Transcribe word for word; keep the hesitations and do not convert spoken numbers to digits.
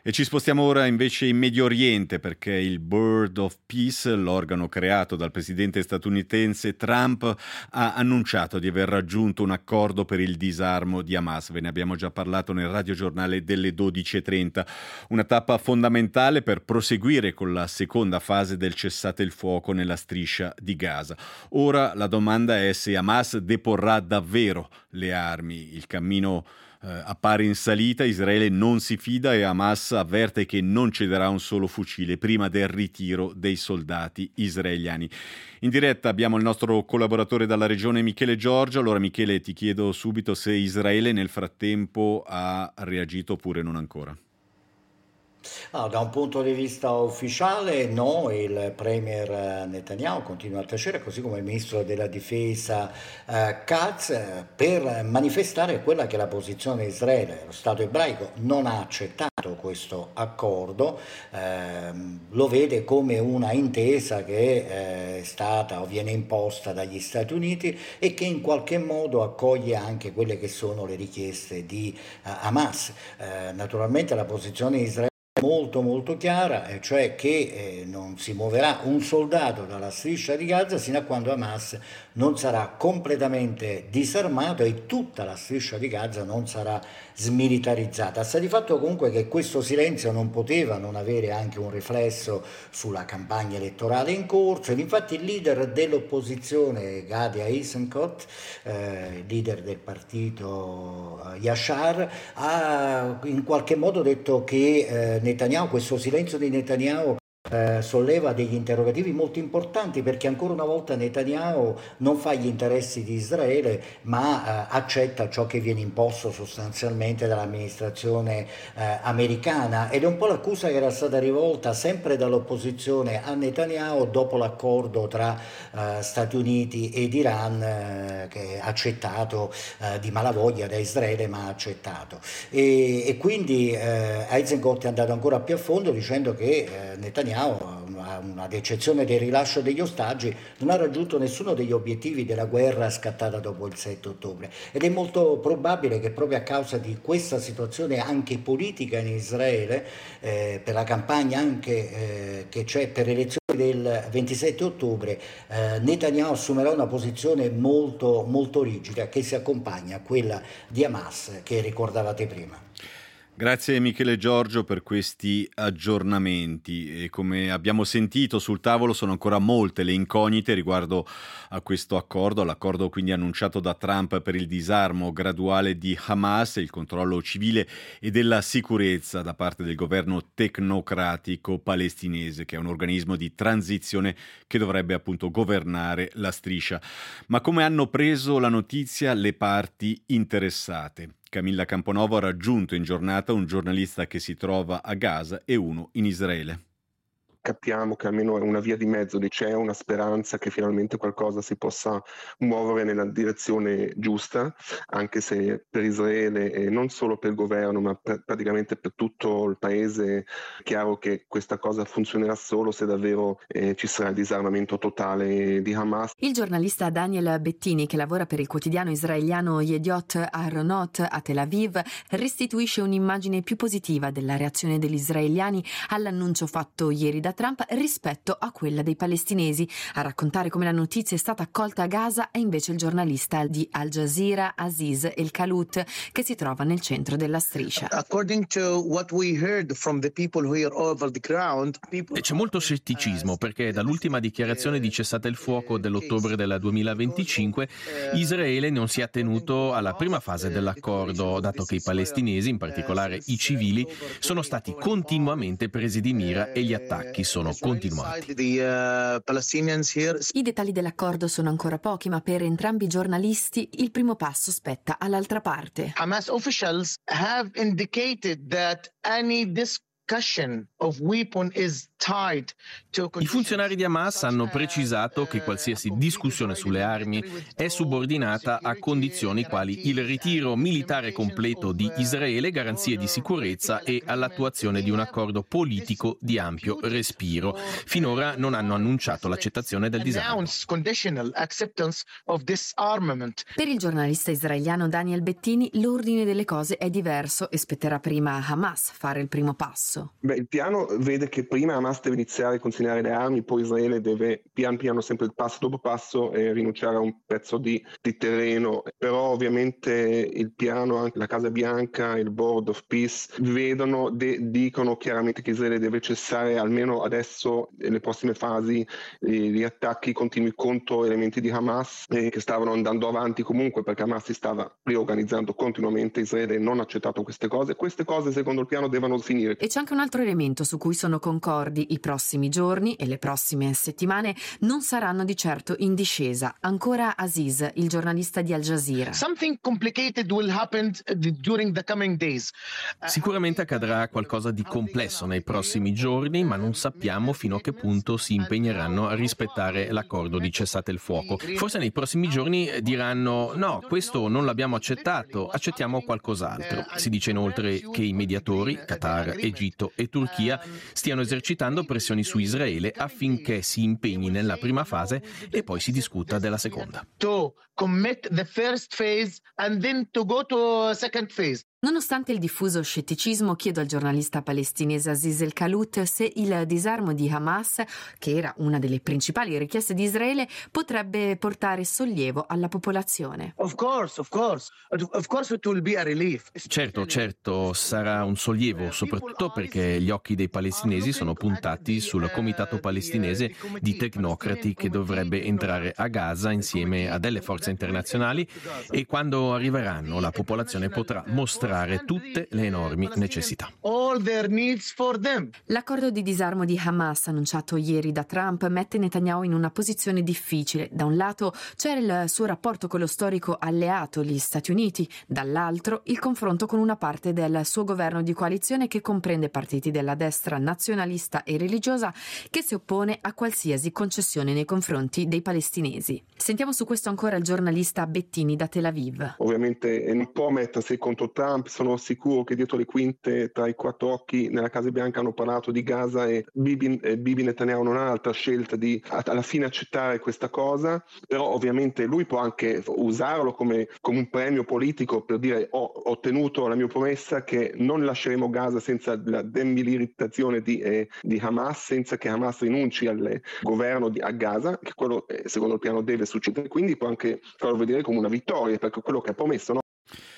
E ci spostiamo ora invece in Medio Oriente, perché il Board of Peace, l'organo creato dal presidente statunitense Trump, ha annunciato di aver raggiunto un accordo per il disarmo di Hamas. Ve ne abbiamo già parlato nel radiogiornale delle dodici e trenta. Una tappa fondamentale per proseguire con la seconda fase del cessate il fuoco nella striscia di Gaza. Ora la domanda è se Hamas deporrà davvero le armi. Il cammino Uh, appare in salita, Israele non si fida e Hamas avverte che non cederà un solo fucile prima del ritiro dei soldati israeliani. In diretta abbiamo il nostro collaboratore dalla regione Michele Giorgio. Allora Michele, ti chiedo subito se Israele nel frattempo ha reagito oppure non ancora. Ah, da un punto di vista ufficiale no, il premier Netanyahu continua a tacere, così come il ministro della difesa eh, Katz, eh, per manifestare quella che è la posizione di Israele. Lo Stato ebraico non ha accettato questo accordo, ehm, lo vede come una intesa che eh, è stata o viene imposta dagli Stati Uniti e che in qualche modo accoglie anche quelle che sono le richieste di eh, Hamas. Eh, naturalmente la posizione di Israele molto molto chiara, eh, cioè che eh, non si muoverà un soldato dalla striscia di Gaza sino a quando Hamas non sarà completamente disarmato e tutta la striscia di Gaza non sarà smilitarizzata. Sta di fatto comunque che questo silenzio non poteva non avere anche un riflesso sulla campagna elettorale in corso, ed infatti il leader dell'opposizione Gadi Eisenkot, eh, leader del partito eh, Yashar, ha in qualche modo detto che eh, Netanyahu, questo silenzio di Netanyahu Eh, solleva degli interrogativi molto importanti, perché ancora una volta Netanyahu non fa gli interessi di Israele ma eh, accetta ciò che viene imposto sostanzialmente dall'amministrazione eh, americana, ed è un po' l'accusa che era stata rivolta sempre dall'opposizione a Netanyahu dopo l'accordo tra eh, Stati Uniti ed Iran eh, che è accettato eh, di malavoglia da Israele, ma ha accettato, e, e quindi eh, Eisenkot è andato ancora più a fondo dicendo che eh, Netanyahu, ad eccezione del rilascio degli ostaggi, non ha raggiunto nessuno degli obiettivi della guerra scattata dopo il sette ottobre, ed è molto probabile che proprio a causa di questa situazione anche politica in Israele, eh, per la campagna anche eh, che c'è per le elezioni del ventisette ottobre, eh, Netanyahu assumerà una posizione molto, molto rigida che si accompagna a quella di Hamas che ricordavate prima. Grazie Michele Giorgio per questi aggiornamenti, e come abbiamo sentito sul tavolo sono ancora molte le incognite riguardo a questo accordo, all'accordo quindi annunciato da Trump per il disarmo graduale di Hamas, il controllo civile e della sicurezza da parte del governo tecnocratico palestinese, che è un organismo di transizione che dovrebbe appunto governare la striscia. Ma come hanno preso la notizia le parti interessate? Camilla Camponovo ha raggiunto in giornata un giornalista che si trova a Gaza e uno in Israele. Capiamo che almeno è una via di mezzo, c'è una speranza che finalmente qualcosa si possa muovere nella direzione giusta, anche se per Israele e non solo per il governo ma per, praticamente per tutto il paese è chiaro che questa cosa funzionerà solo se davvero eh, ci sarà il disarmamento totale di Hamas. Il giornalista Daniel Bettini, che lavora per il quotidiano israeliano Yediot Aharonot a Tel Aviv, restituisce un'immagine più positiva della reazione degli israeliani all'annuncio fatto ieri da Trump rispetto a quella dei palestinesi. A raccontare come la notizia è stata accolta a Gaza è invece il giornalista di Al Jazeera Aziz El Khallout, che si trova nel centro della striscia. According to what we heard from the people here over the ground, people... C'è molto scetticismo perché dall'ultima dichiarazione di cessate il fuoco dell'ottobre del duemilaventicinque Israele non si è attenuto alla prima fase dell'accordo, dato che i palestinesi, in particolare i civili, sono stati continuamente presi di mira e gli attacchi sono continuati. I dettagli dell'accordo sono ancora pochi, ma per entrambi i giornalisti il primo passo spetta all'altra parte. Hamas officials have indicated that any discussion of weapon is I funzionari di Hamas hanno precisato che qualsiasi discussione sulle armi è subordinata a condizioni quali il ritiro militare completo di Israele, garanzie di sicurezza e all'attuazione di un accordo politico di ampio respiro. Finora non hanno annunciato l'accettazione del disarmo. Per il giornalista israeliano Daniel Bettini l'ordine delle cose è diverso e spetterà prima a Hamas fare il primo passo. Beh, il piano vede che prima Hamas deve iniziare a consegnare le armi, poi Israele deve pian piano, sempre passo dopo passo, eh, rinunciare a un pezzo di, di terreno. Però ovviamente il piano, anche la Casa Bianca, il Board of Peace, vedono, de- dicono chiaramente che Israele deve cessare almeno adesso, nelle prossime fasi, eh, gli attacchi continui contro elementi di Hamas eh, che stavano andando avanti comunque, perché Hamas si stava riorganizzando continuamente. Israele non ha accettato queste cose. Queste cose, secondo il piano, devono finire. E c'è anche un altro elemento su cui sono concordi: i prossimi giorni e le prossime settimane non saranno di certo in discesa. Ancora Aziz, il giornalista di Al Jazeera. Sicuramente accadrà qualcosa di complesso nei prossimi giorni, ma non sappiamo fino a che punto si impegneranno a rispettare l'accordo di cessate il fuoco. Forse nei prossimi giorni diranno: no, questo non l'abbiamo accettato, accettiamo qualcos'altro. Si dice inoltre che i mediatori, Qatar, Egitto e Turchia, stiano esercitando pressioni su Israele affinché si impegni nella prima fase e poi si discuta della seconda. Nonostante il diffuso scetticismo, chiedo al giornalista palestinese Aziz El-Kalout se il disarmo di Hamas, che era una delle principali richieste di Israele, potrebbe portare sollievo alla popolazione. Of course, of course. Of course it will be a relief. Certo, certo, sarà un sollievo, soprattutto perché gli occhi dei palestinesi sono puntati sul comitato palestinese di tecnocrati che dovrebbe entrare a Gaza insieme a delle forze internazionali, e quando arriveranno la popolazione potrà mostrare tutte le enormi necessità. L'accordo di disarmo di Hamas annunciato ieri da Trump mette Netanyahu in una posizione difficile. Da un lato c'è il suo rapporto con lo storico alleato, gli Stati Uniti, dall'altro il confronto con una parte del suo governo di coalizione che comprende partiti della destra nazionalista e religiosa che si oppone a qualsiasi concessione nei confronti dei palestinesi. Sentiamo su questo ancora il giornalista Bettini da Tel Aviv. Ovviamente non può mettersi contro Trump. Sono sicuro che dietro le quinte, tra i quattro occhi, nella Casa Bianca hanno parlato di Gaza e Bibi, eh, Bibi Netanyahu non ha altra scelta di alla fine accettare questa cosa. Però ovviamente lui può anche usarlo come, come un premio politico per dire: ho ottenuto la mia promessa che non lasceremo Gaza senza la demilitarizzazione di, eh, di Hamas, senza che Hamas rinunci al governo di, a Gaza, che quello eh, secondo il piano deve succedere. Quindi può anche farlo vedere come una vittoria, perché quello che ha promesso, no?